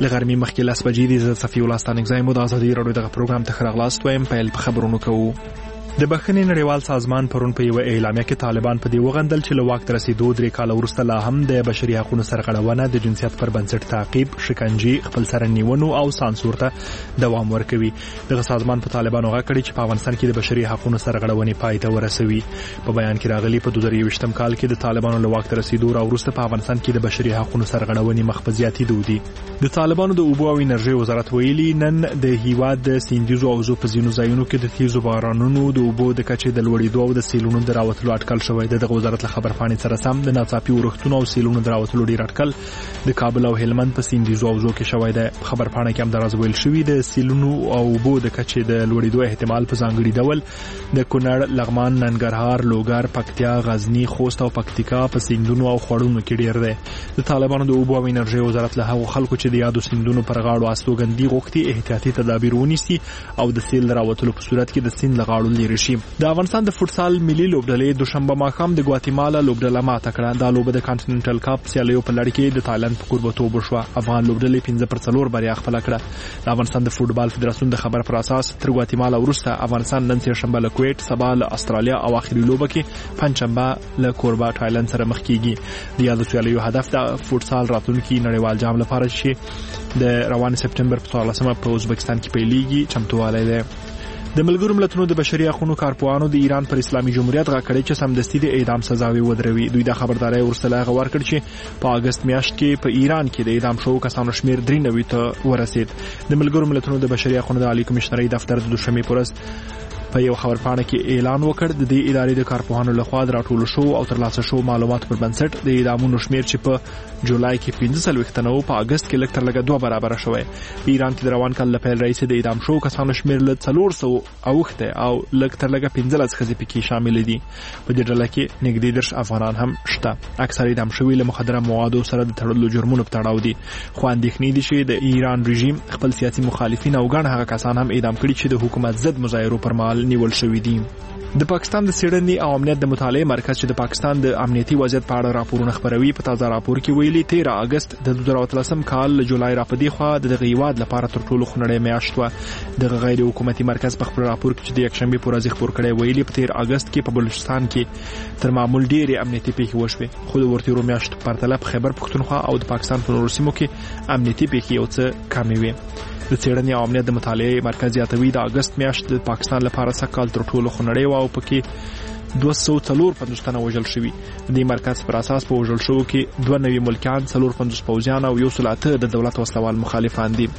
لغرمې مخکې 10 بجې د صفي الله ستانکزی مو د ازادي راډیو دغه پروګرام ته راغلاست وایم. پیل په خبرونو کوو. د بخښنې نړیوال سازمان پرون په یو اعلامیه کې طالبان په دې وغندل چې له واک ته رسیدو 3 کاله وروسته لا هم د بشري حقوقو سرغړونه د جنسیت پر بنسټ تعقیب، شکنجې، خپل سره نیونو او سانسور ته دوام ورکوي. دغه سازمان په طالبانو غږ کړی چې په افغانستان کې د بشري حقوقو سرغړونې پای ته ورسوي. په بیان کې راغلي په 2021م کال کې د طالبانو له واک ته رسیدو وروسته په افغانستان کې د بشري حقوقو سرغړونې مخ په زیاتېدو دي. د طالبانو د اوبو او انرژي وزارت ویلي نن د هیواد د سیندیزو او په ځینو ځایونو کې د تیزو بارانونو د اوبو د کچې د لوړېدو او د سیلونو د راوتلو اټکل شوی دی. دغه وزارت له خبرپاڼې سره سم د ناڅاپي ورښتونو او سیلونو د راوتلو ډیر اټکل د کابل او هلمند په سیندیزو او کې شوی دی. په خبرپاڼه کې هم دراز ویل شوی د سیلونو او اوبو د کچې د لوړېدو احتمال په ځانګړي ډول د کونړ، لغمان، ننګرهار، لوګر، پکتیا، غزنی، خوست او پکتیکا په سیندونو او خوړونو کې ډیر دی. د طالبانو د اوبو او انرژي وزارت له هغو خلکو چې د یادو سیندونو پر غاړو استوګندي غوښتي احتیاطي تدابیر ونیسي او د سیل راوتلو په صورت کې د سیند له غاړو لري شي. د افغانستان د فوټسال ملي لوبډلې دوشنبه ماښام د ګواتیمالا لوبډله ماته کړه. دا لوبه د کانټیننټل کپ سیالیو په لړ کې د تایلند په کوربتوب وشوه. افغان لوبډلې 5-4 بریا خپل کړه. د افغانستان د فوټبال فدراسیون د خبر پر اساس تر ګواتیمالا وروسته افغانستان نن سهشنبه له کویت، سبا له استرالیا او اخري لوبه کې پنځشنبه له کوربا تایلند سره مخ کیږي. د یادو سیالیو هدف د فوټسال راتلونکي نړیوال جام لپاره چې د روان سپټمبر په 14مه په ازبکستان کې پیلېږي چمتووالی دی. د ملګرو ملتونو د بشري حقوقو کارپوهانو د ایران پر اسلامي جمهوریت غږ کړی چې سمدستي د اعدام سزاوي ودروي. دوی د خبرداري ورسره غوړ کړ چې په اگست میاشت کې په ایران کې د اعدام شوو کسانو شمیر 93 ته ورسید. د ملګرو ملتونو د بشري حقوقو د عالی کمشنري دفتر د دوشنبه پورس په یو خبرپاڼه کې اعلان وکړ د دې ادارې د کارپوهانو لخوا د راټولو شو او ترلاسه شو معلومات پر بنسټ د اعدامونو شمیر چې په جولای کې 15 تنو په اگست کې لکټر لګه 2 برابر شوی. په ایران کې د روان کال لپاره رئیس د اعدام شو کسانو شمیر له 400 اوخته او لکټر لګه 15 خزې پکې شامل دي. په دې ډله کې نږدې 10 افغانان هم شته. اکثر اعدام شوی له مخدره موادو سره د تړلو جرمونو په تړاو دي. خو اندېښنې دي چې د ایران رژیم خپل سیاسي مخالفین او ګڼ هغه کسان هم اعدام کړي چې د حکومت ضد مظاهرو پر مهال نیول شوی دي. د پاکستان د سیډني او امنیت د مطالعې مرکز چې د پاکستان د امنیتي وضعیت په اړه راپورونه خبروي په تازه راپور کې ویلي 13 اگست د 2013 کال له جولای را پدې خو د غیواد لپاره تر ټولو خنړې میاشت و. د غیر حکومتي مرکز په خبر راپور کې چې د یکشنبه پر ورځ خبر کړی ویلي په 13 اگست کې په بلوچستان کې تر معمول ډېرې امنیتي پیښې وشوې. خو د ورتیرو میاشت په پرتله په خیبر پختونخوا او د پاکستان په نورو سیمو کې امنیتي پیښې یو څه کمې وې. د سیډني او امنیت د مطالعې مرکز یاتوي د اگست میاشت د پاکستان لپاره سکهال تر ټولو خنړې و او پکې 254 تنه وژل شوي. د مرکز پر اساس په وژل شوو کې 2 نوي ملکیان، 450 پوځیان او 108 د دولت وسلوال مخالفان دي.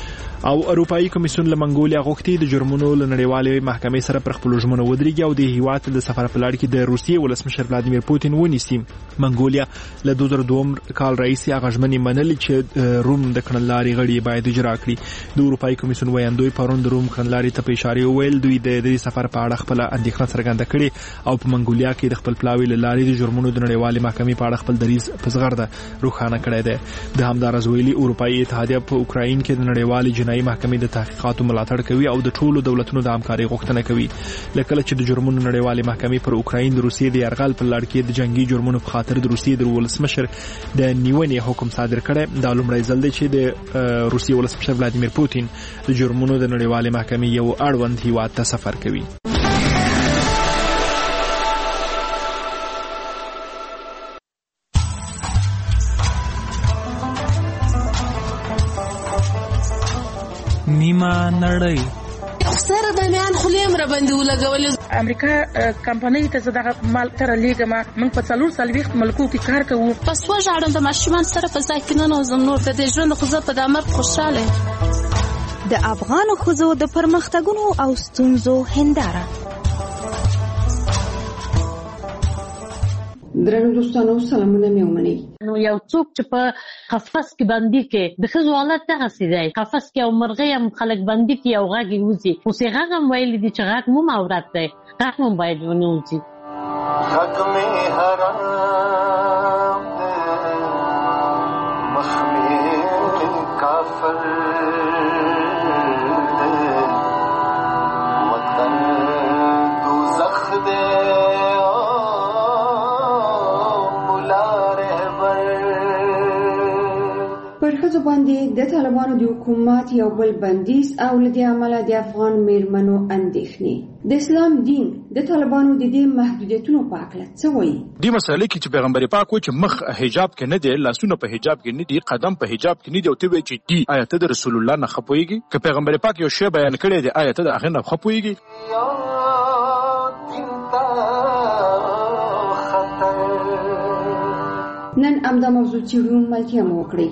او اروپאי کمیسیون له منګولیا غوښتي د جرمونو له نړیوالې محکمې سره پر خپل ژمنو ودرېږي او د هیواد د سفر په لړ کې د روسیې ولسمشر ولادیمیر پوتین ونیسي. منګولیا له 2002 کال رئیس هغه ژمنې منلې چې روم د کړنلارې غړي باید اجرا کړي. د اروپאי کمیسیون وایندوی پرون د روم کړنلارې ته په اشاره ویل دوی د دې سفر په اړه خپل اندېښنه څرګنده کړې او په منګولیا کې د خپل پلاوي لارې د جرمونو د نړیوالې محکمې په اړه خپل دریځ په زغرده روښانه کړی دی. د همدارس ویلي اروپאי اتحادیه په اوکراین کې د نړیوالې جنایي محکمې د تحقیقاتو ملاتړ کوي او د ټولو دولتونو د همکارۍ غوښتنه کوي. لکه چې د جرمونو نړیوالې محکمې پر اوکراین د روسیې د یرغل په لړ کې د جنگي جرمونو په خاطر د روسیې د ولسمشر د نیونې حکم صادر کړي. دا لومړی ځل دی چې د روسیې ولسمشر ولادیمیر پوتین د جرمونو د نړیوالې محکمې یو اړوند هیواد ته سفر کوي. نیمه نړۍ سره د میان خلیم را باندې ولګول. امریکا کمپنۍ ته زده مال تر لیګما موږ په 440 ملکو کې کار کوو. پس وژاړم د ماشومان سره په ځای کې نه نوزم نور د ژوند خو زه په دامر خوشاله. د افغان خزو د پرمختګونو او ستونزو هنداره. درنو دوستانو سلامونه مې ومنئ. نو یو څوک چې په قفس کې باندې کې د ښځو حالت دغه سي دی. قفس کې او مرغۍ هم خلک باندې کې او غږ وځي. خو څه غږ هم ویل دي چې غږ مو عورت دی. غږ مو باید ونه وځي. غږ مې حرام دی مخ مې کافر دی وطن دوزخ دی پر ښځو ښځو باندې د طالبانو د حکومت یو بل بندیز او له دې امله د افغان میرمنو اندېښنې. د اسلام دین د طالبانو د دې محدودیتونو په اړه څه وایي؟ دې مسئله کې چې پیغمبر پاک وایي چې مخ حجاب کې نه دی، لاسونه په حجاب کې نه دي، قدم په حجاب کې نه دی، او ته وایي چې دی آیت د رسول الله نه خپويږي. که پیغمبر پاک یو شی بیان کړی دی آیت د هغه نه خپويږي. نن امدا موضوع چیرون ملکیه مو وکړي.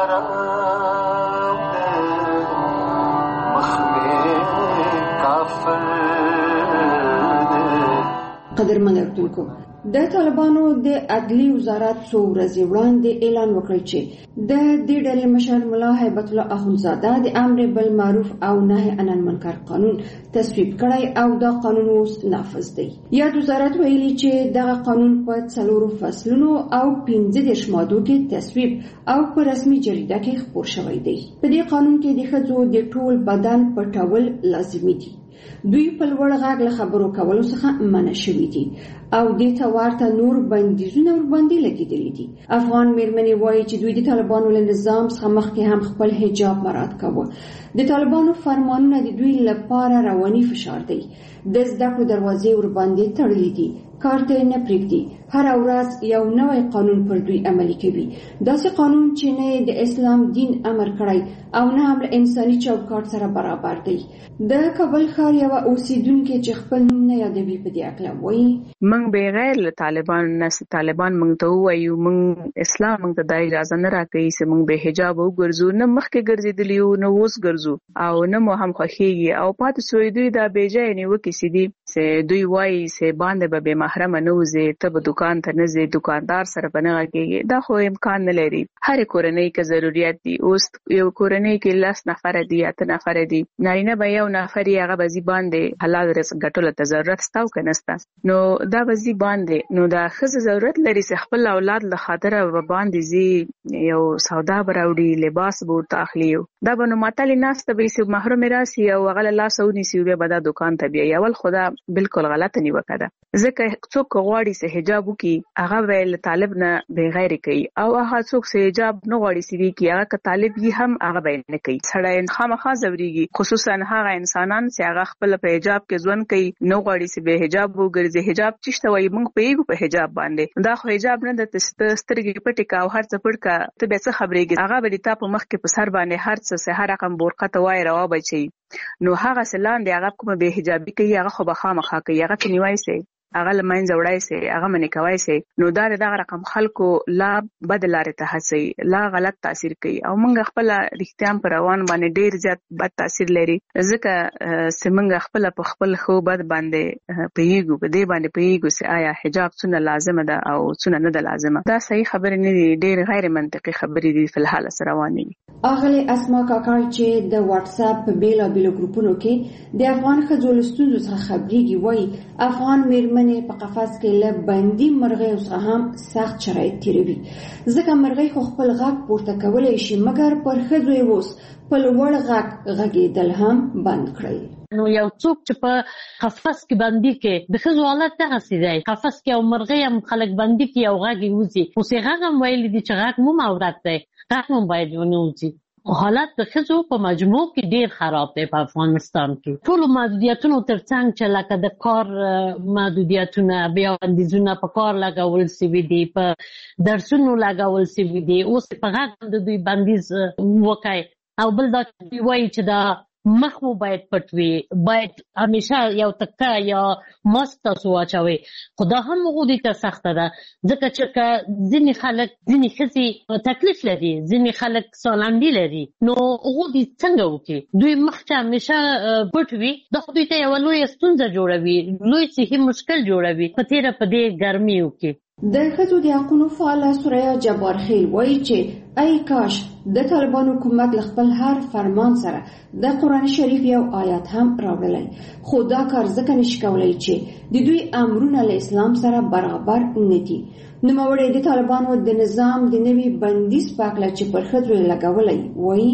قدرمن اردوونکو، د طالبانو د عدلی وزارت څو ورځې وړاندې اعلان وکړ چې د دې ډلې مشر ملا هیبت الله اخندزاده د امر بالمعروف او نهي عن المنکر قانون تصویب کړی او دا قانون اوس نافذ دی. یاد وزارت ویلي چې دغه قانون په 4 فصلونو او 15 مادو کې تصویب او په رسمي جریده کې خپور شوی دی. په دې قانون کې د ښځو د ټول بدن پټول لازمي دي. دوی په لوړ غږ له خبرو کولو څخه منع شوي دي او دې ته ورته نور بندیزونه ورباندې لګېدلي دي. افغان میرمنې وایي چې دوی د طالبانو له نظام څخه مخکې هم خپل حجاب مراعات کاوه. د طالبانو فرمانونه د دوی لپاره رواني فشار دی. د زده کړو دروازې ورباندې تړلې دي، کار ته نه پرېږدي. هر ورځ یو نوی قانون پر دوی عملي کوي. داسې قانون چې نه د اسلام دین امر کړی او نه هم له انساني چوکاټ سره برابر دی. د کابل ښار یوه اوسیدونکې چې خپل نوم نه یادوي په دې اړه وایي: موږ بغیر له طالبان نه طالبان موږ ته وایي موږ اسلام موږ ته د اجازه نه راکوي چې موږ به حجاب وګرځو، نه مخکې ګرځېدلی یو نه اوس ګرځو او نه مو هم خوښېږي او پاتې سوی دوی دا بېځایه نیوکې چې دي چې دوی وایي چې باندې به بې محرمه نه وځې، ته به دکان ته نه ځې، دکاندار سره به نه غږېږې. دا خو امکان نه لري. هرې کورنۍ کې ضرورت دي. اوس یو کورنۍ کې 10 نفره دي یا 8 نفره دي، نارینه به یو نفر یې هغه به ځي باندې حلال رزق ګټلو ته ضرورت ستا او که نه ستا، نو دا به ځي باندې. نو دا ښځه ضرورت لري چې خپل اولاد له خاطره به باندې ځي، یو سودا به راوړي، لباس به ورته اخلي. دا به نو ماتلې ناسته به چې محرومې راسي او هغه له لاسه ونیسي، بیا به دا دکان ته بیایي. اول خو دا بالکل غلطه نیوکه ده، ځکه څوک غواړي چې حجاب وکړي هغه به له طالب نه بغیر کوي او هغه څوک چې حجاب نه غواړي چې وکړي هغه که طالب یې هم هغه به نه کوي. سړی خامخا ځورېږي، خصوصا هغه انسانان چې هغه خپل په حجاب کې ژوند کوي، نه غواړي چې به حجاب وګرځي. حجاب چې ته وایي موږ پوهېږو په حجاب باندې، دا خو حجاب نه ده چې ته سترګې پټې کړه او هر څه پټ کړه، ته بیا څه خبرېږي. هغه به د تا په مخ کې په سر باندې هر څه هر رقم برقه ته وایي روا بچي. نو هغه څه لاندې هغه کومه بې حجابي کوي هغه خو به خامخا کوي، هغه ته نیوای سي، هغه له منځه وړای سي، هغه منې کوای سي. نو دا دغه رقم خلکو لا بد لارې ته هڅوي، لا غلط تاثیر کوي او موږ خپله رښتیا هم په روان باندې ډېر زیات بد تاثیر لري، ځکه چې موږ خپله په خپل ښو بد باندې پوهېږو، په دې باندې پوهېږو چې آیا حجاب څونه لازمه ده او څونه نه ده لازمه. دا صحیح خبرې نه دي، ډېر غیر منطقي خبرې دي فی الحال سره روانې دي. اغلې اسما کاکړ چې د واتس اپ په بیلابیلو ګروپونو کې د افغان ښځو له ستونزو څخه خبرېږي وایي افغان میرمنې په قفس کې له بندي مرغیو څخه هم سخت شرایط تېروي، ځکه مرغۍ خو خپل غږ پورته کولی شي مګر پر ښځو یې اوس په لوړ غږ غږېدل هم بند کړئ. نو یو څوک چې په قفس کې بندي کې د ښځو حالت دغسې دی، قفس کې او مرغۍ هم خلک بندي کې او غږ یې وځي، اوس یې غږ هم ویلي دي چې غږ مو عورت دی، غږ مو باید ونه وځي. حالت د ښځو په مجموع کې ډیر خراب دی په افغانستان کې. ټولو محدودیتونو ترڅنګ چې لکه د کار محدودیتونه، بیا بندیزونه په کار لګول سوي دي، په درسونو لګول سوي دي، اوس په غږ د دوی بندیز وکړي. او بل دا وایي چې دا مخ مو باید پټ وي، باید همیشه یو تکه یا ماسک تاسو واچوئ. خو دا هم هغوی ته سخته ده، ځکه چې که ځینې خلک، ځینې ښځې تکلیف لري، ځینې خلک سالنډي لري، نو هغوی څنګه وکړي؟ دوی مخ چې همیشه پټ وي، دا خو دوی ته یوه لویه ستونزه جوړوي، لوی صحي مشکل جوړوي په تېره په دې ګرمیو کې. د ښځو د حقونو فعاله سوریا جبار خیل وایي چې ای کاش د طالبانو حکومت له خپل هر فرمان سره د قرآن شریف یو آیات هم راوړلی، خو دا کار ځکه نشي کولی چې د دوی امرونه له اسلام سره برابر نه دي. نوموړی د طالبانو د نظام د نوي بندیز په هکله چې پر ښځو یې لګولی وایي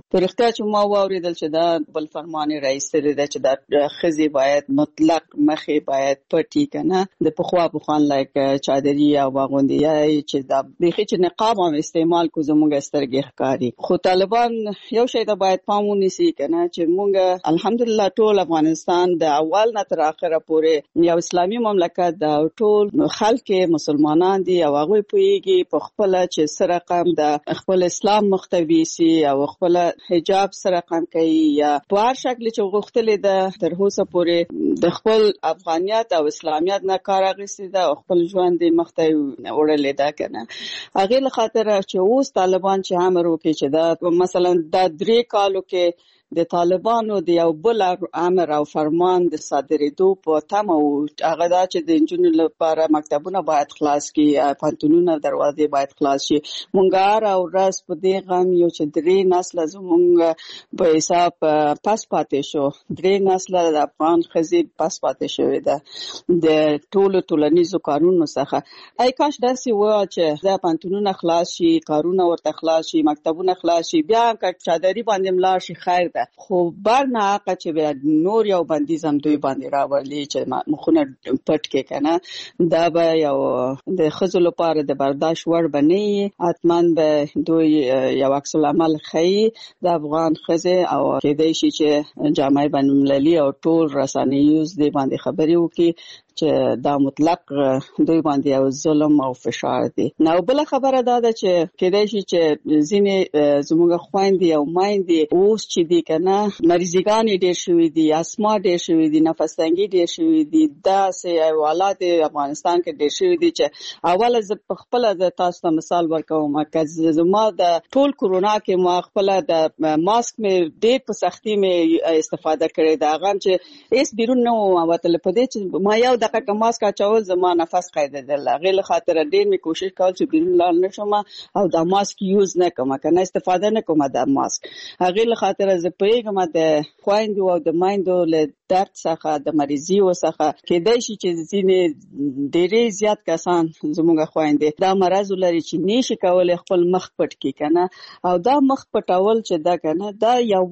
پر اختیار چې ما واوریدل چې دا بل فرمان رئیس دی چې دا خزي باید مطلق مخې باید پټي کنه د پخوان لایک چادري او باغوندي چې دا بخي چې نقاب هم استعمال کو زموږ سترګې ښکاری. خو طالبان یو شی ته باید پام ونیسي کنه چې موږ الحمدلله ټول افغانستان د اول نه تر اخره پورې یو اسلامي مملکت دا ټول خلک مسلمانان دي او هغه پويږي په خپل چې سره قام د خپل اسلام مختوي سي او خپل حجاب سره قام کوي یا په هر شکل چې غوښتلې ده تر اوسه پورې د خپل افغانیت او اسلامیت نه کار اخیستی ده او خپل ژوند مخته وړلې ده کنه. هغه له خاطر چې اوس طالبان چې امر وکړي چې دا مثلا د 3 کالو کې د طالبانو د یو بل امر او فرمان د صادرېدو په تمه او هغه دا چې د انجونو لپاره مکتبونه باید خلاص کی، پانتونونه دروازې باید خلاص شي. مونږ او ورځ په دې غم یو چې 3 نسل زمونږ په حساب پاس پاتې شو، 3 نسل د افغان خزي پاس پاتې شوې ده د ټولنیزو کارونو څخه. ای کاش داسې و چې د پانتونونه خلاص شي، کارونه ورته خلاص شي، مکتبونه خلاص شي، بیا که چادري باندې ملار شي خیر ده. خو برنه حقه چې بیا نور یو بندیز هم دوی باندې راوړلی چې مخونه پټ کې کنه دا به یو د ښځو لپاره د برداشت وړ به نه وي. حتما به دوی یو عکس العمل ښیي د افغان ښځې او کېدای شي چې جامعه بین المللي او ټول رسنیوز دې باندې خبرې وکړي چې دا مطلق دوی باندې یو ظلم او فشار دی. نو بل خبره دا ده چې کېدای شي چې ځینې زموږ خويندې او مایندې اوس چې دي کنه مریضګان ډېر شوي دي، اسما ډېر شوي دي، نفس تنګي ډېر شوي دي، دا سه حالات افغانستان کې ډېر شوي دي چې اوله ز خپل د تاسو ته مثال ورکوم که زما د ټول کورونا کې ما خپل د ماسک مې ډېر په سختي مې استفاده کړې ده، هغه چې هیڅ بیرون نه وتل په دې چې ما یو دغه ماسک اچول زما نفس قیدېدل. هغه له خاطر ډېر مې کوشش کول چې بیرون لاړ نشم او دا ماسک یوز نه کوم کنه استفاده نه کوم د ماسک. هغه له خاطر زه پیغام د خويندو او د مایندو له درد څخه د مریضي وسخه کېدای شي چې ځینې ډېرې زیات کسان زموږ خويندې دا مرز لري چې نشي کولای خپل مخ پټ کړي کنه او دا مخ پټول چې دا کنه دا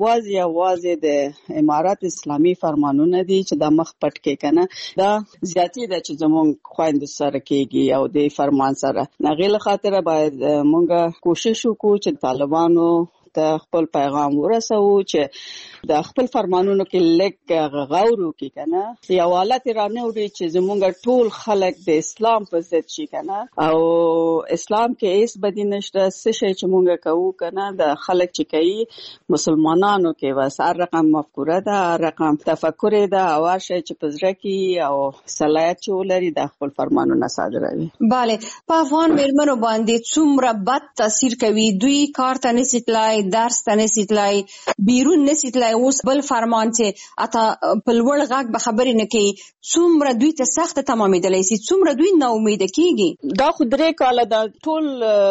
یوازې د امارات اسلامي فرمانونه دي چې دا مخ پټ کړي کنه دا زیاتی ده چې زموږ خويندو سره کېږي او د فرمان سره. هغه له خاطر باید مونږ کوشش وکړو چې طالبانو ته خپل پیغام ورسو چې د خپل فرمانونو کې لږ غور وکړي کنه یو حالت رانه وړي چې زموږ ټول خلک د اسلام په ضد شي کنه او اسلام کې هیڅ بدی نشته. څه شي چې مونږ کوو کنه د خلک چې کوي مسلمانانو کې بس هر رقم مفکوره ده، هر رقم تفکر ده او هر شي چې پزړه کې او صلاحیت ولري د خپل فرمانونو صادروي. bale په افغان مېرمنو باندې څومره بد تاثیر کوي؟ دوی کار ته نشي تلای، درس ته نشي تلای، بیرون نشي تلای. اوس بل فرمان چې اته په لوړ غږ به خبرې نه کوي، څومره دوی ته سخت تمامېدلی سي، څومره دوی نا امید کیږي. دا خو 3 کاله دا ټول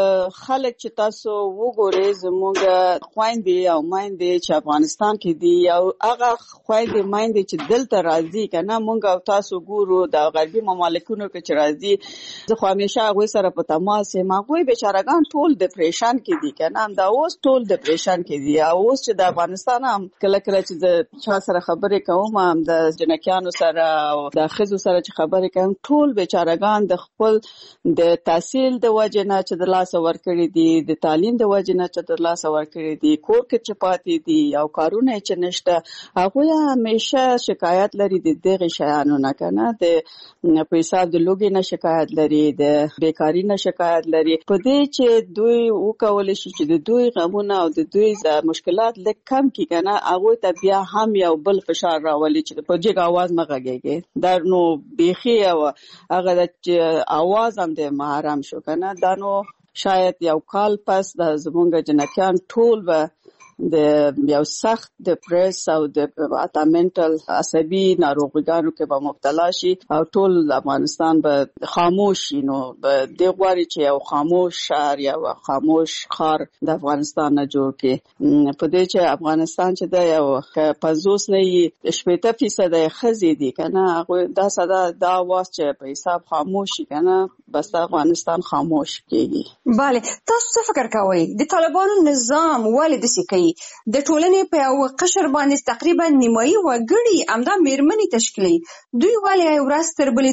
خلک چې تاسو وګورئ زموږ خويندې او مایندې چې افغانستان کې دي او هغه خويندې مایندې چې دلته راځي کنه مونږ او تاسو ګورو د غربي مملکتونو کې چې راځي زه خو همیشه هغه سره په تماس یم. هغه بیچارهګان ټول ډیپریشن کې دي کنه دا اوس ټول ډیپریشن کې دي او اوس چې د افغانستان هم کله چې د چا سره خبرې کوم هم د جنکیانو سره او د خزو سره چې خبرې کوم ټول بیچارهګان د خپل د تحصیل د وجه نه چې د لاس ورکړي دي، د تعلیم د وجه نه چې د لاس ورکړي دي، کور کې چې پاتې دي او کارونه چې نشته. هغه همیشه شکایت لري د دغه شیانو نه کنه د پیسې د لوګي نه شکایت لري، د بیکاری نه شکایت لري. په دې چې دوی وکول شي چې د دوی غمونه او د دوی مشکلات لږ کم کی کنه هغه ته بیا هم یو بل فشار راولي چې په جګ आवाज مغږیږي دا نو بيخي او هغه د आवाज هم د محرم شو کنه دا نو شاید یو کال پس د زمونږ جنکیان ټول به د یو سخت ډیپریس او د منټل عصبي ناروغیانو کې به مبتلا شي او ټول افغانستان به خاموش شي. نو به د غواړي چې یو خاموش شهر یا خاموش خار د افغانستان نه جوړ کړي. په دې چې افغانستان چې د یو 50 نه 80% خزي دي کنه هغه دا صدا دا واس چې په حساب خاموش شي کنه بس افغانستان خاموش کیږي. bale تاسو څه فکر کوئ د طالبانو نظام ولې د سکی وایي د ټولنې په یو قشر باندې تقریبا نیمایي وګړي همدا میرمنې تشکیلوي. دوی ولې یو ورځ تر بلې